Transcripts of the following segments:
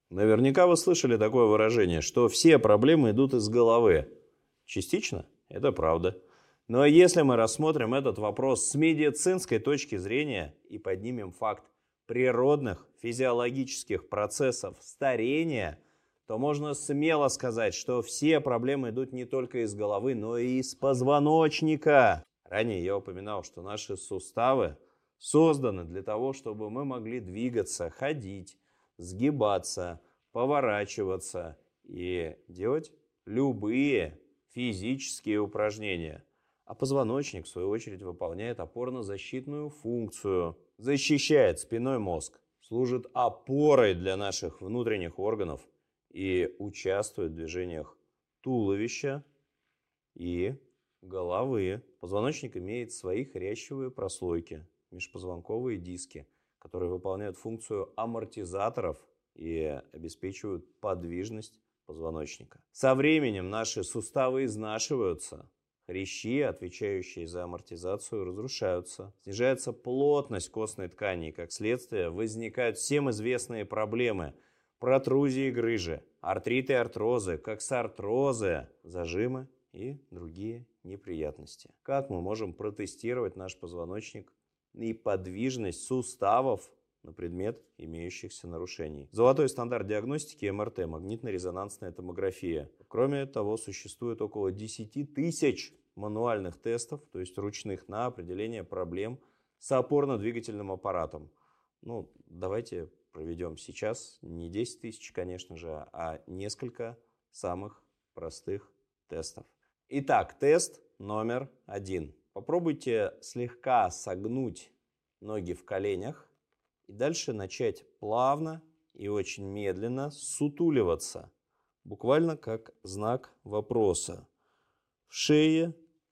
Наверняка вы слышали такое выражение, что все проблемы идут из головы. Частично это правда. Но если мы рассмотрим этот вопрос с медицинской точки зрения и поднимем факт природных физиологических процессов старения, то можно смело сказать, что все проблемы идут не только из головы, но и из позвоночника. Ранее я упоминал, что наши суставы созданы для того, чтобы мы могли двигаться, ходить, сгибаться, поворачиваться и делать любые физические упражнения. А позвоночник, в свою очередь, выполняет опорно-защитную функцию, защищает спинной мозг, служит опорой для наших внутренних органов и участвует в движениях туловища и головы. Позвоночник имеет свои хрящевые прослойки, межпозвонковые диски, которые выполняют функцию амортизаторов и обеспечивают подвижность позвоночника. Со временем наши суставы изнашиваются, хрящи, отвечающие за амортизацию, разрушаются, снижается плотность костной ткани, и, как следствие, возникают всем известные проблемы: протрузии грыжи, артриты и артрозы, коксартрозы, зажимы и другие неприятности. Как мы можем протестировать наш позвоночник и подвижность суставов на предмет имеющихся нарушений? Золотой стандарт диагностики МРТ, магнитно-резонансная томография. Кроме того, существует около 10 тысяч мануальных тестов, то есть ручных, на определение проблем с опорно-двигательным аппаратом. Давайте проведем сейчас не 10 тысяч, конечно же, а несколько самых простых тестов. Итак, тест номер 1. Попробуйте слегка согнуть ноги в коленях и дальше начать плавно и очень медленно сутуливаться, буквально как знак вопроса, в шее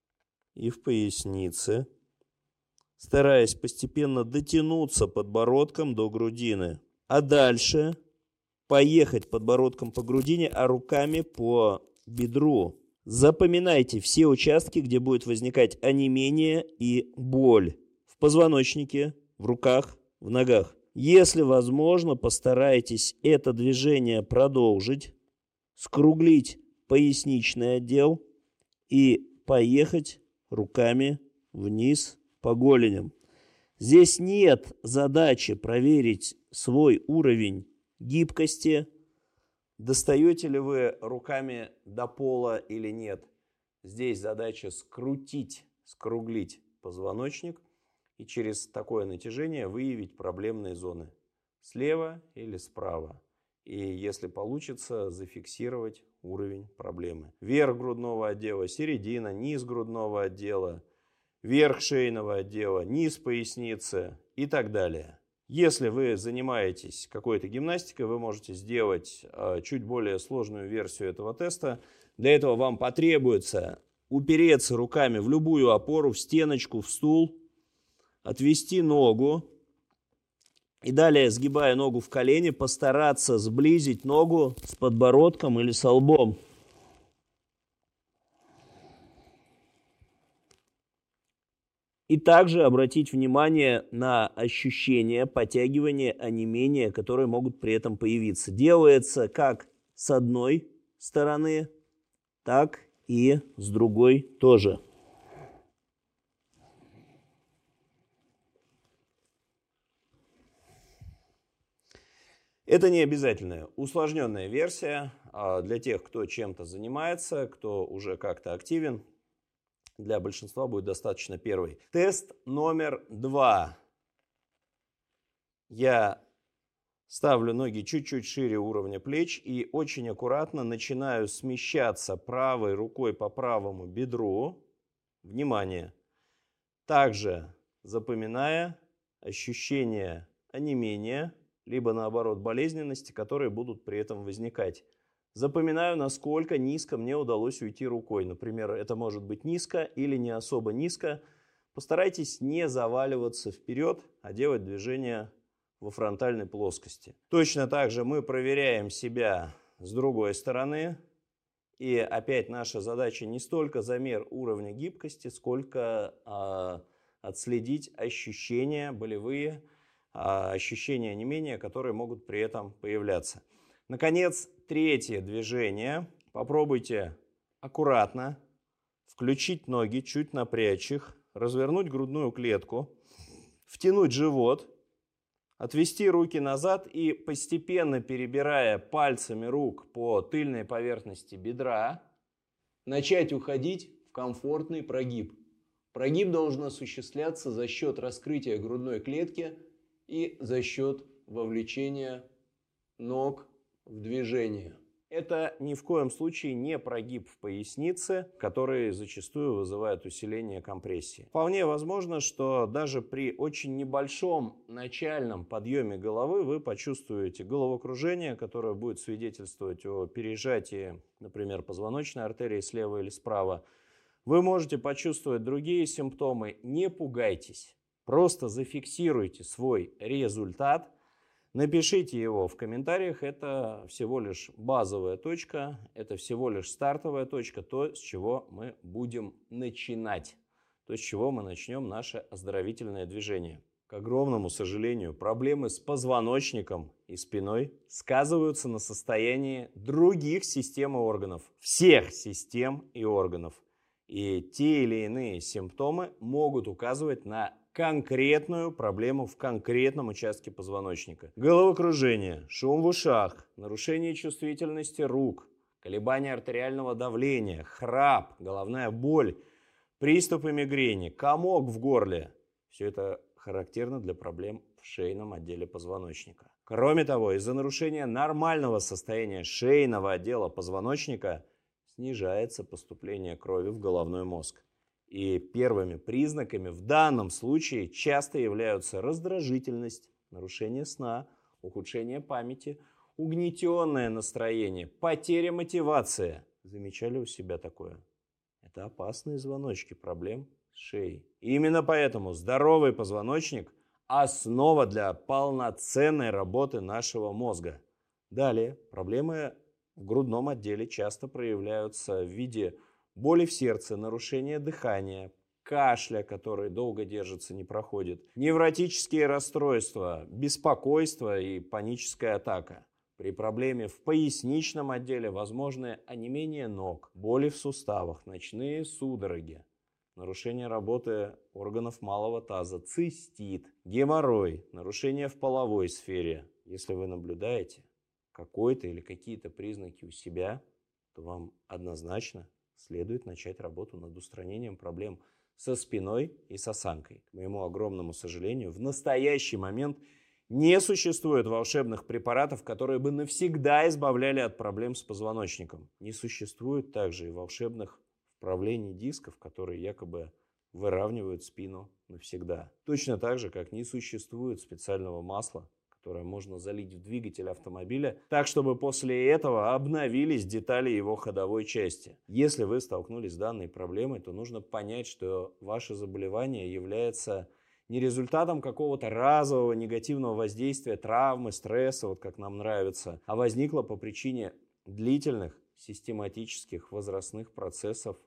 и в пояснице, стараясь постепенно дотянуться подбородком до грудины, а дальше поехать подбородком по грудине, а руками по бедру. Запоминайте все участки, где будет возникать онемение и боль в позвоночнике, в руках, в ногах. Если возможно, постарайтесь это движение продолжить, скруглить поясничный отдел и поехать руками вниз по голеням. Здесь нет задачи проверить свой уровень гибкости, достаете ли вы руками до пола или нет. Здесь задача скруглить позвоночник и через такое натяжение выявить проблемные зоны слева или справа. И если получится, зафиксировать уровень проблемы. Верх грудного отдела, середина, низ грудного отдела, верх шейного отдела, низ поясницы и так далее. Если вы занимаетесь какой-то гимнастикой, вы можете сделать чуть более сложную версию этого теста. Для этого вам потребуется упереться руками в любую опору, в стеночку, в стул, отвести ногу и далее, сгибая ногу в колени, постараться сблизить ногу с подбородком или со лбом. И также обратить внимание на ощущения подтягивания, онемения, которые могут при этом появиться. Делается как с одной стороны, так и с другой тоже. Это не обязательная усложненная версия для тех, кто чем-то занимается, кто уже как-то активен. Для большинства будет достаточно первый. Тест номер 2. Я ставлю ноги чуть-чуть шире уровня плеч и очень аккуратно начинаю смещаться правой рукой по правому бедру. Внимание! Также запоминая ощущения онемения, либо наоборот болезненности, которые будут при этом возникать. Запоминаю, насколько низко мне удалось уйти рукой. Например, это может быть низко или не особо низко. Постарайтесь не заваливаться вперед, а делать движение во фронтальной плоскости. Точно так же мы проверяем себя с другой стороны. И опять наша задача не столько замер уровня гибкости, сколько отследить ощущения болевые, ощущения онемения, которые могут при этом появляться. Наконец, третье движение. Попробуйте аккуратно включить ноги, чуть напрячь их, развернуть грудную клетку, втянуть живот, отвести руки назад и, постепенно перебирая пальцами рук по тыльной поверхности бедра, начать уходить в комфортный прогиб. Прогиб должен осуществляться за счет раскрытия грудной клетки и за счет вовлечения ног в движение. Это ни в коем случае не прогиб в пояснице, который зачастую вызывает усиление компрессии. Вполне возможно, что даже при очень небольшом начальном подъеме головы вы почувствуете головокружение, которое будет свидетельствовать о пережатии, например, позвоночной артерии слева или справа. Вы можете почувствовать другие симптомы. Не пугайтесь. Просто зафиксируйте свой результат. Напишите его в комментариях, это всего лишь базовая точка, это всего лишь стартовая точка, то, с чего мы будем начинать, то, с чего мы начнем наше оздоровительное движение. К огромному сожалению, проблемы с позвоночником и спиной сказываются на состоянии других систем и органов, всех систем и органов. И те или иные симптомы могут указывать на конкретную проблему в конкретном участке позвоночника. Головокружение, шум в ушах, нарушение чувствительности рук, колебания артериального давления, храп, головная боль, приступы мигрени, комок в горле. Все это характерно для проблем в шейном отделе позвоночника. Кроме того, из-за нарушения нормального состояния шейного отдела позвоночника снижается поступление крови в головной мозг. И первыми признаками в данном случае часто являются раздражительность, нарушение сна, ухудшение памяти, угнетенное настроение, потеря мотивации. Замечали у себя такое? Это опасные звоночки проблем с шеей. И именно поэтому здоровый позвоночник – основа для полноценной работы нашего мозга. Далее, проблемы в грудном отделе часто проявляются в виде боли в сердце, нарушение дыхания, кашля, который долго держится, не проходит, невротические расстройства, беспокойство и паническая атака. При проблеме в поясничном отделе возможны онемение ног, боли в суставах, ночные судороги, нарушение работы органов малого таза, цистит, геморрой, нарушение в половой сфере. Если вы наблюдаете какой-то или какие-то признаки у себя, то вам однозначно следует начать работу над устранением проблем со спиной и с осанкой. К моему огромному сожалению, в настоящий момент не существует волшебных препаратов, которые бы навсегда избавляли от проблем с позвоночником. Не существует также и волшебных вправлений дисков, которые якобы выравнивают спину навсегда. Точно так же, как не существует специального масла, которое можно залить в двигатель автомобиля, так, чтобы после этого обновились детали его ходовой части. Если вы столкнулись с данной проблемой, то нужно понять, что ваше заболевание является не результатом какого-то разового негативного воздействия, травмы, стресса, вот как нам нравится, а возникло по причине длительных, систематических возрастных процессов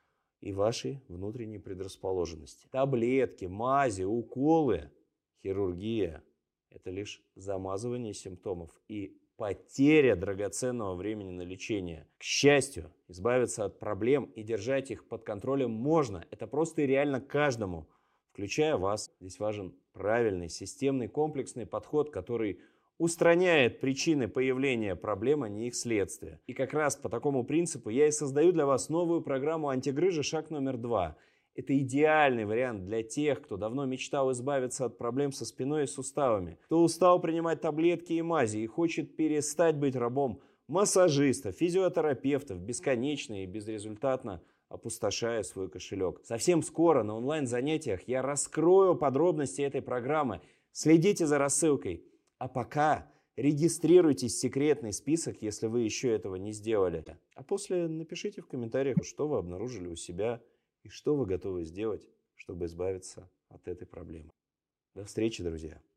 и вашей внутренней предрасположенности. Таблетки, мази, уколы, хирургия – это лишь замазывание симптомов и потеря драгоценного времени на лечение. К счастью, избавиться от проблем и держать их под контролем можно. Это просто и реально каждому, включая вас. Здесь важен правильный, системный, комплексный подход, который устраняет причины появления проблем, а не их следствия. И как раз по такому принципу я и создаю для вас новую программу антигрыжи «Шаг номер 2». Это идеальный вариант для тех, кто давно мечтал избавиться от проблем со спиной и суставами, кто устал принимать таблетки и мази и хочет перестать быть рабом массажистов, физиотерапевтов, бесконечно и безрезультатно опустошая свой кошелек. Совсем скоро на онлайн-занятиях я раскрою подробности этой программы. Следите за рассылкой. А пока регистрируйтесь в секретный список, если вы еще этого не сделали. А после напишите в комментариях, что вы обнаружили у себя и что вы готовы сделать, чтобы избавиться от этой проблемы. До встречи, друзья!